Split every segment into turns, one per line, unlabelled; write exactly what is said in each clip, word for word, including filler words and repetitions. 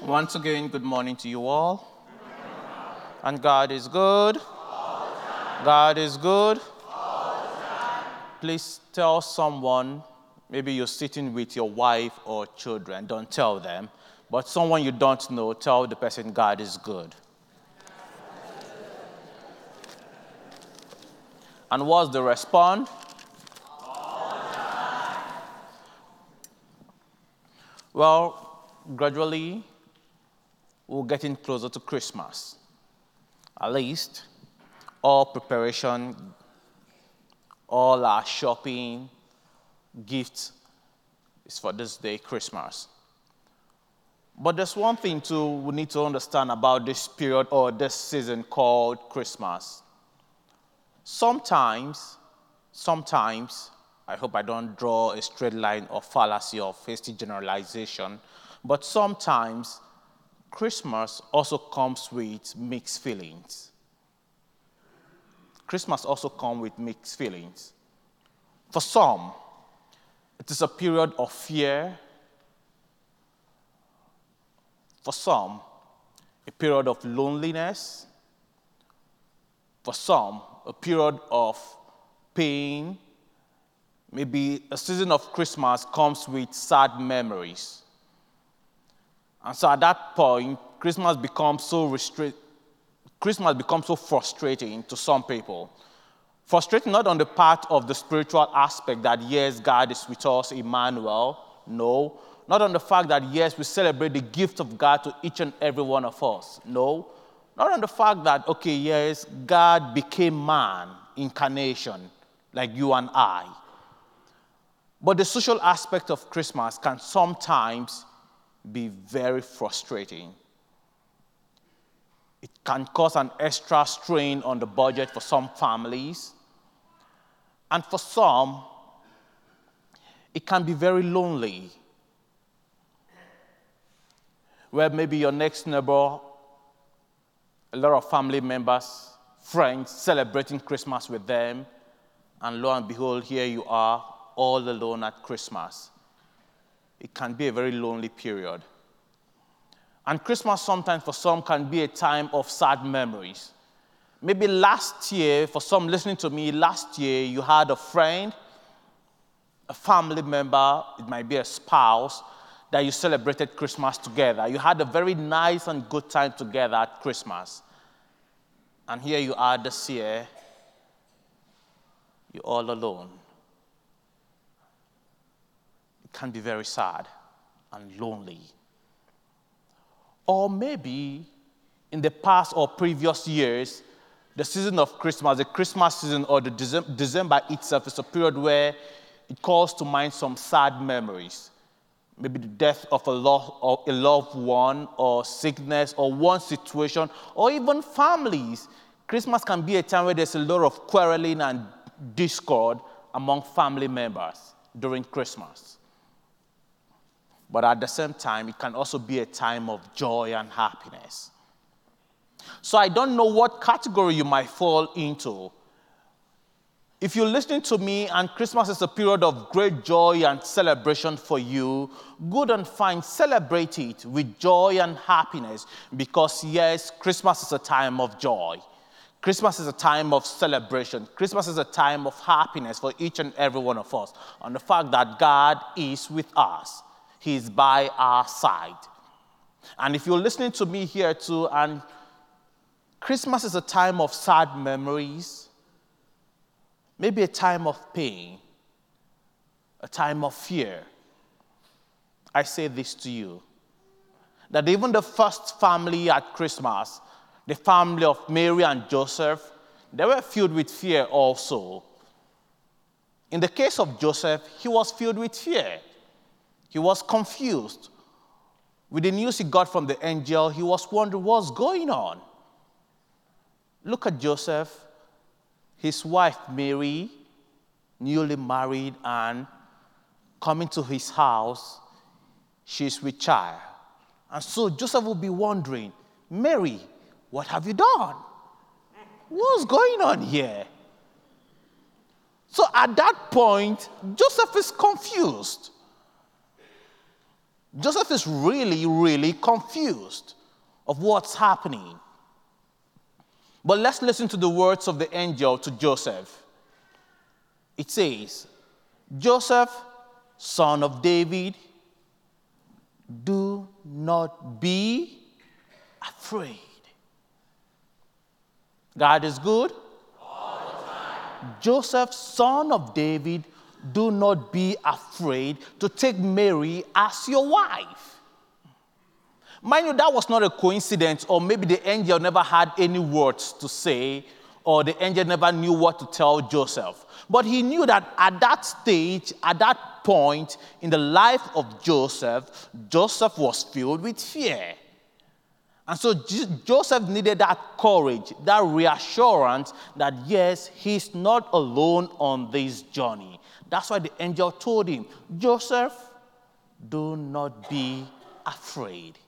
Once again, good morning to you all. And God is good. God is good. Please tell someone, maybe you're sitting with your wife or children, don't tell them, but someone you don't know, tell the person God is good. And what's the response? Well, gradually, we're getting closer to Christmas. At least, all preparation, all our shopping, gifts is for this day, Christmas. But there's one thing, too, we need to understand about this period or this season called Christmas. Sometimes, sometimes, I hope I don't draw a straight line of fallacy or hasty generalization, but sometimes Christmas also comes with mixed feelings. Christmas also comes with mixed feelings. For some, it is a period of fear. For some, a period of loneliness. For some, a period of pain. Maybe a season of Christmas comes with sad memories. And so at that point, Christmas becomes so restra- Christmas becomes so frustrating to some people. Frustrating not on the part of the spiritual aspect that, yes, God is with us, Emmanuel. No. Not on the fact that, yes, we celebrate the gift of God to each and every one of us. No. Not on the fact that, okay, yes, God became man, incarnation, like you and I. But the social aspect of Christmas can sometimes be very frustrating. It can cause an extra strain on the budget for some families. And for some, it can be very lonely. Where maybe your next neighbor, a lot of family members, friends, celebrating Christmas with them, and lo and behold, here you are, all alone at Christmas. It can be a very lonely period. And Christmas sometimes for some can be a time of sad memories. Maybe last year, for some listening to me, last year you had a friend, a family member, it might be a spouse, that you celebrated Christmas together. You had a very nice and good time together at Christmas. And here you are this year, you're all alone. It can be very sad and lonely. Or maybe in the past or previous years, the season of Christmas, the Christmas season or the December, December itself is a period where it calls to mind some sad memories. Maybe the death of a, lo- of a loved one, or sickness, or one situation, or even families. Christmas can be a time where there's a lot of quarreling and discord among family members during Christmas. But at the same time, it can also be a time of joy and happiness. So I don't know what category you might fall into. If you're listening to me and Christmas is a period of great joy and celebration for you, good and fine, celebrate it with joy and happiness, because yes, Christmas is a time of joy. Christmas is a time of celebration. Christmas is a time of happiness for each and every one of us, on the fact that God is with us. He is by our side. And if you're listening to me here too, and Christmas is a time of sad memories, maybe a time of pain, a time of fear, I say this to you, that even the first family at Christmas, the family of Mary and Joseph, they were filled with fear also. In the case of Joseph, he was filled with fear. He was confused. With the news he got from the angel, he was wondering what's going on. Look at Joseph, his wife Mary, newly married and coming to his house, she's with child. And so Joseph will be wondering, Mary, what have you done? What's going on here? So at that point, Joseph is confused. Joseph is really, really confused of what's happening. But let's listen to the words of the angel to Joseph. It says, Joseph, son of David, do not be afraid. God is good.
All the time.
Joseph, son of David, do not be afraid to take Mary as your wife. Mind you, that was not a coincidence, or maybe the angel never had any words to say, or the angel never knew what to tell Joseph. But he knew that at that stage, at that point in the life of Joseph, Joseph was filled with fear. And so Joseph needed that courage, that reassurance that, yes, he's not alone on this journey. That's why the angel told him, Joseph, do not be afraid.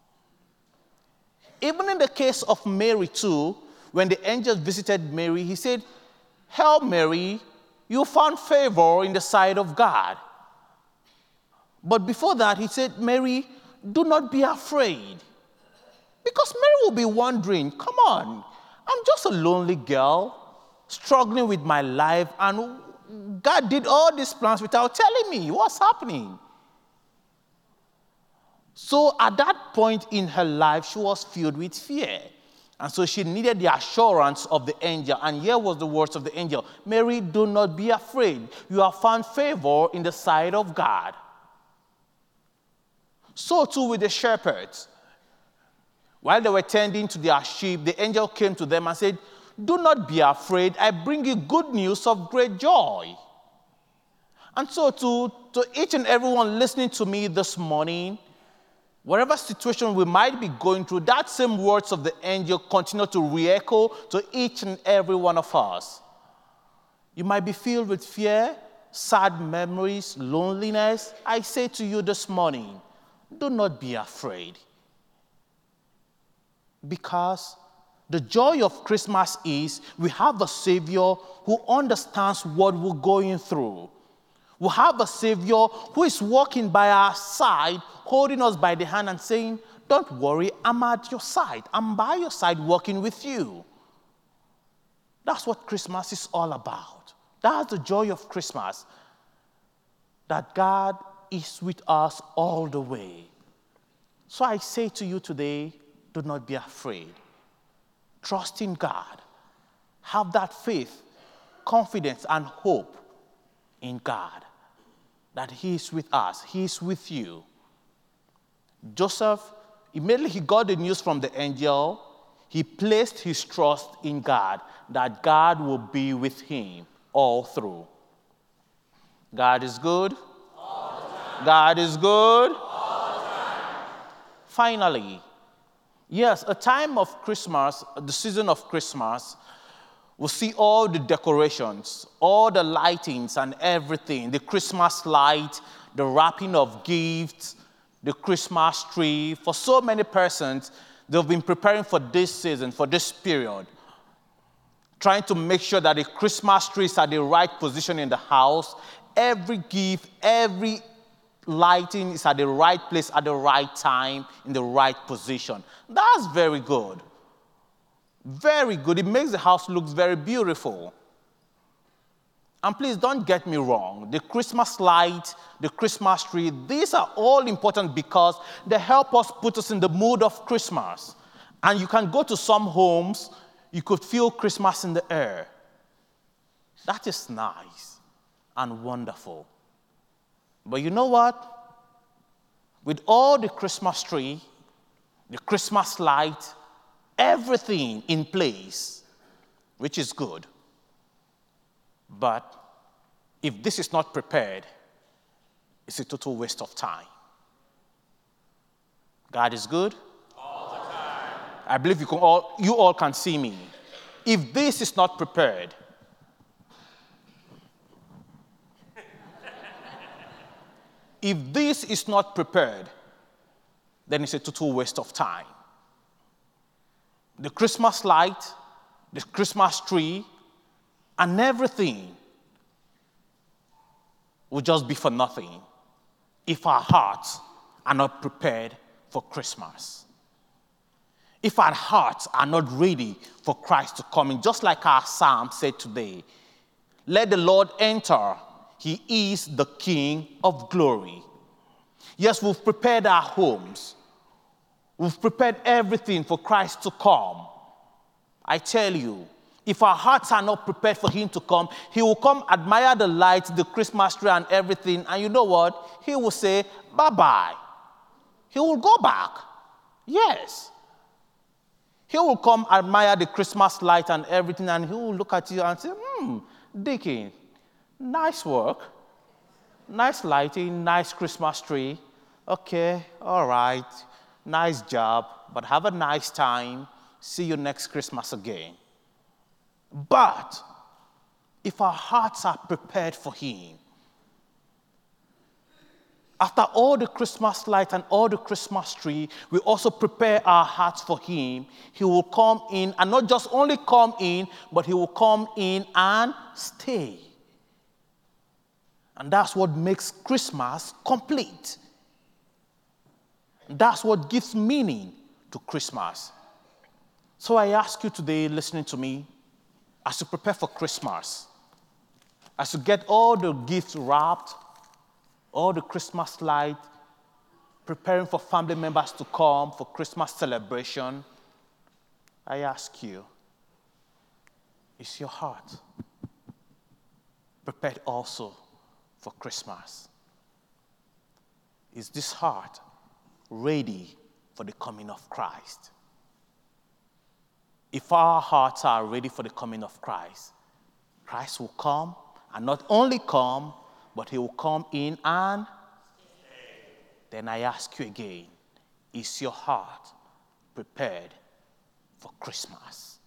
Even in the case of Mary too, when the angel visited Mary, he said, Hail Mary, you found favor in the sight of God. But before that, he said, Mary, do not be afraid. Because Mary will be wondering, come on, I'm just a lonely girl, struggling with my life, and God did all these plans without telling me what's happening. So at that point in her life, she was filled with fear. And so she needed the assurance of the angel. And here was the words of the angel. Mary, do not be afraid. You have found favor in the sight of God. So too with the shepherds. While they were tending to their sheep, the angel came to them and said, do not be afraid. I bring you good news of great joy. And so to, to each and everyone listening to me this morning, whatever situation we might be going through, that same words of the angel continue to re-echo to each and every one of us. You might be filled with fear, sad memories, loneliness. I say to you this morning, do not be afraid. Because the joy of Christmas is we have a Savior who understands what we're going through. We have a Savior who is walking by our side, holding us by the hand and saying, don't worry, I'm at your side. I'm by your side walking with you. That's what Christmas is all about. That's the joy of Christmas, that God is with us all the way. So I say to you today, do not be afraid. Trust in God. Have that faith, confidence, and hope in God that He is with us. He is with you. Joseph, immediately he got the news from the angel, he placed his trust in God, that God will be with him all through. God is good.
All the time.
God is good.
All the time.
Finally, yes, a time of Christmas, the season of Christmas, we'll see all the decorations, all the lightings and everything, the Christmas light, the wrapping of gifts, the Christmas tree. For so many persons, they've been preparing for this season, for this period, trying to make sure that the Christmas tree is at the right position in the house. Every gift, every lighting is at the right place at the right time, in the right position. That's very good. Very good. It makes the house look very beautiful. And please don't get me wrong. The Christmas light, the Christmas tree, these are all important because they help us put us in the mood of Christmas. And you can go to some homes, you could feel Christmas in the air. That is nice and wonderful. But you know what? With all the Christmas tree, the Christmas light, everything in place, which is good. But if this is not prepared, it's a total waste of time. God is good.
All the time.
I believe you, can all, you all can see me. If this is not prepared, if this is not prepared, then it's a total waste of time. The Christmas light, the Christmas tree, and everything will just be for nothing if our hearts are not prepared for Christmas, if our hearts are not ready for Christ to come in, just like our psalm said today, let the Lord enter. He is the King of glory. Yes, we've prepared our homes. We've prepared everything for Christ to come. I tell you, if our hearts are not prepared for him to come, he will come, admire the lights, the Christmas tree and everything, and you know what? He will say, bye-bye. He will go back. Yes. He will come, admire the Christmas light and everything, and he will look at you and say, hmm, Deacon, nice work. Nice lighting, nice Christmas tree. Okay, all right, nice job, but have a nice time. See you next Christmas again. But if our hearts are prepared for him, after all the Christmas light and all the Christmas tree, we also prepare our hearts for him. He will come in, and not just only come in, but he will come in and stay. And that's what makes Christmas complete. That's what gives meaning to Christmas. So I ask you today, listening to me, as you prepare for Christmas, as you get all the gifts wrapped, all the Christmas light, preparing for family members to come for Christmas celebration, I ask you, is your heart prepared also for Christmas? Is this heart ready for the coming of Christ? If our hearts are ready for the coming of Christ, Christ will come, and not only come, but he will come in and then I ask you again, is your heart prepared for Christmas?